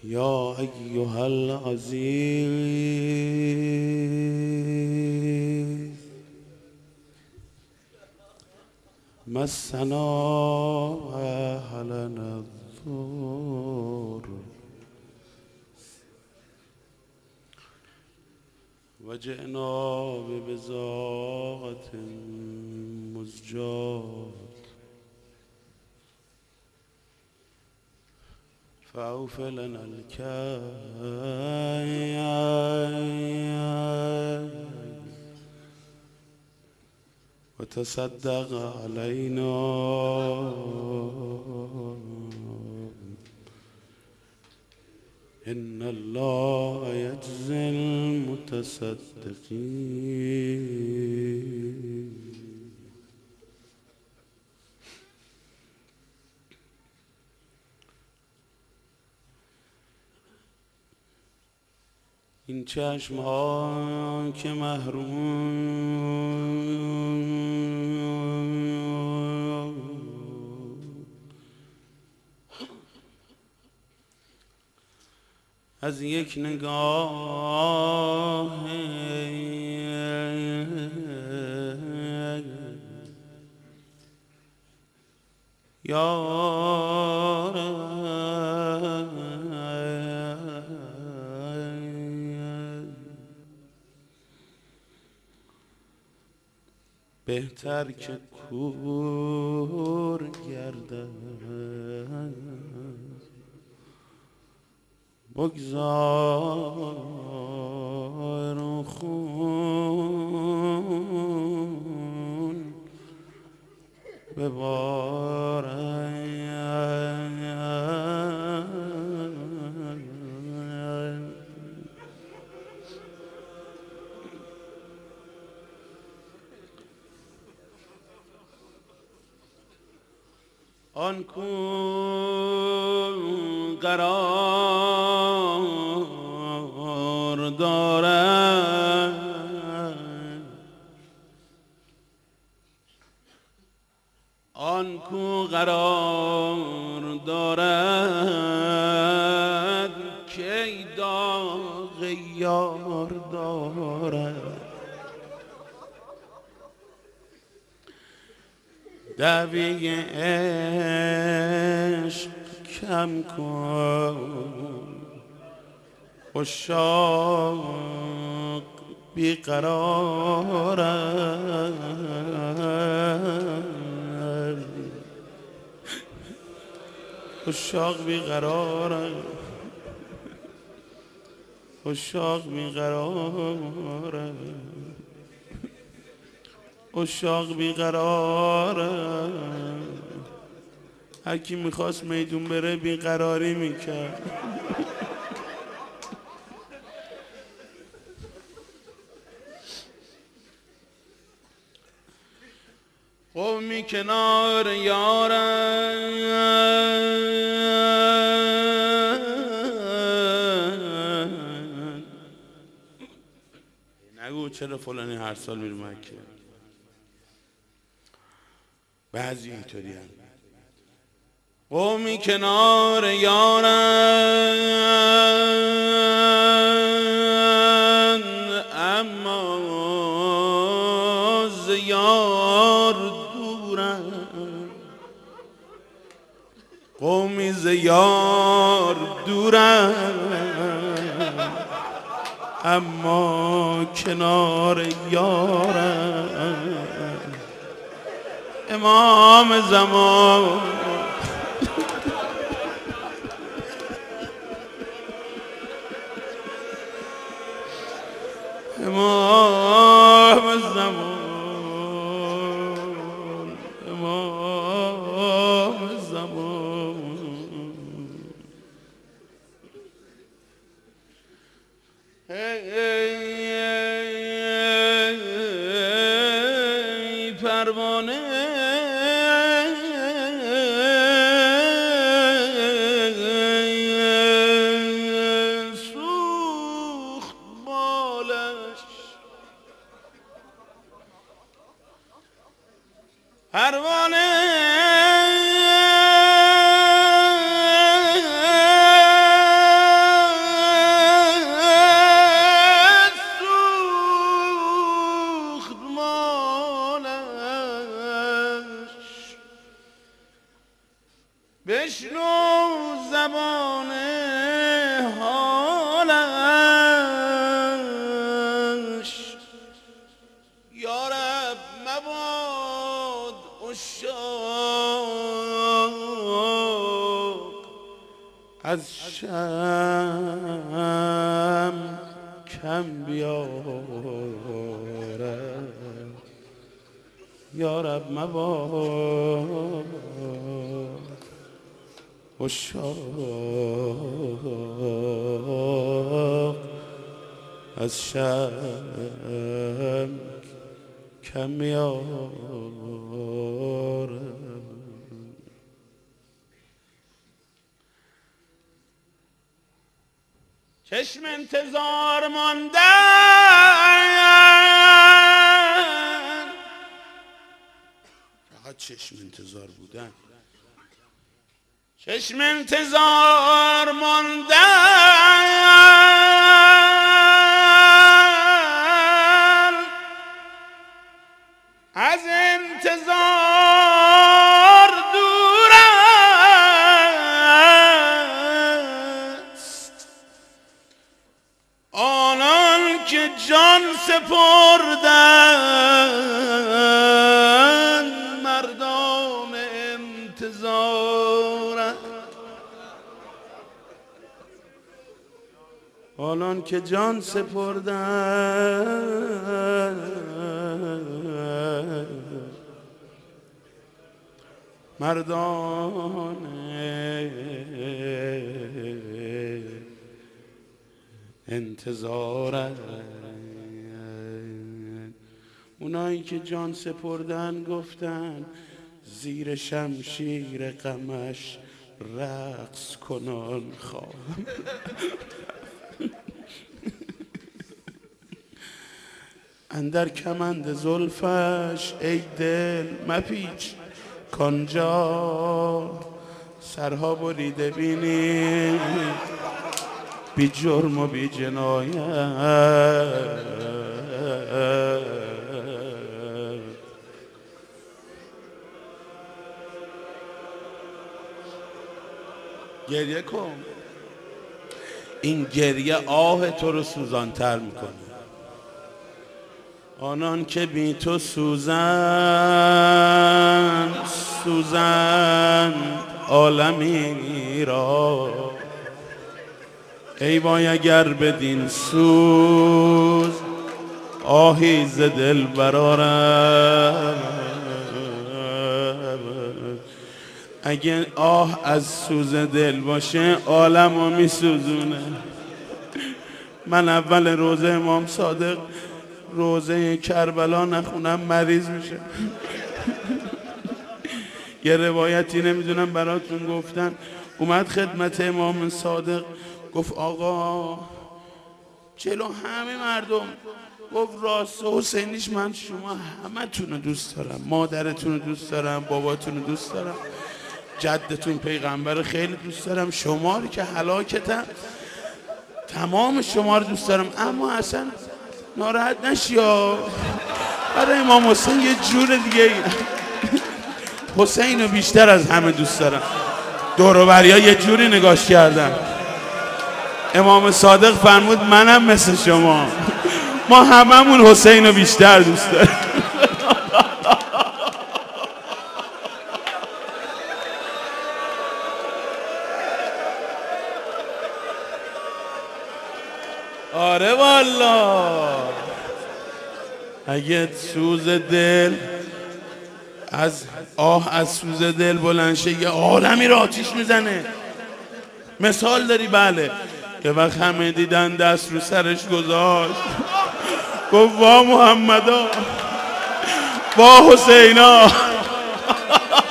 یا ایها العزیز مسنا اهلنا الضر وجئنا ببضاعة مزجاة فأوف لنا الكيل وتصدق علينا إن الله يجزي المتصدقين. این چشم ها که محروم از یک نگاه یار بهتر که کور گردد بگذار خون ببارد. آن کو قرار دارد آن کو قرار دارد کی داغ یار دارد. دعوی عشق کم کن عشاق بیقرارند عشاق بیقرارند عشاق بیقرارند عشاق بیقرارند. هر کی میخواست میدون بره بیقراری میکرد. قومی کنار یارند نگو چرا فلانی هر سال میره مکه. بعضی اینطوری هم قومی کنار یارند اما ز یار دورند. قومی ز یار دورند اما کنار یارند. امام زمان امام زمان امام زمان ای پروانه پروانه حالش یارب مباد عشاق از شم کم بیارم یارب مباد عشاق از شم کم بیارم. چشم انتظار ماندن، فقط چشم انتظار بودن، چشم انتظار ماندن، از انتظار دور است آنان که جان سپردن مردان انتظارند، آنان که جان سپردن مردان انتظارند. اونایی که جان سپردن گفتن زیر شمشیر غمش رقص کنان خواهم. اندر کمند زلفش ای دل مپیچ کانجا سرها بریده بینی بی جرم و بی جنایت. گریه کن، این گریه آه تو رو سوزانتر میکنه. آنان که بی تو سوزن عالمی را، ای وای اگر بدین سوز آهی ز دل برآرم. اگه آه از سوز دل باشه عالمو میسوزونه. من اول روزه امام صادق روزه کربلا نخونم مریض میشه. یه روایتی نمیدونم براتون گفتن، اومد خدمت امام صادق گفت آقا جلو همه مردم گفت راست حسینیش من شما همه تون رو دوست دارم، مادرتون رو دوست دارم، باباتون رو دوست دارم، جدتون پیغمبر خیلی دوست دارم، شما رو که هلاکتم تمام شما رو دوست دارم، اما اصلا ناراحت نشیا برای امام حسین یه جور دیگه حسین رو بیشتر از همه دوست دارم. دور و بریا یه جوری نگاش کردن. امام صادق فرمود منم مثل شما، ما هممون حسین رو بیشتر دوست داریم. آره والا اگه سوز دل از سوز دل بلند شه یه عالمی رو آتیش میزنه. مثال داری؟ بله. یه وقت همه دیدن دست رو سرش گذاشت گفت وا محمدا وا حسینا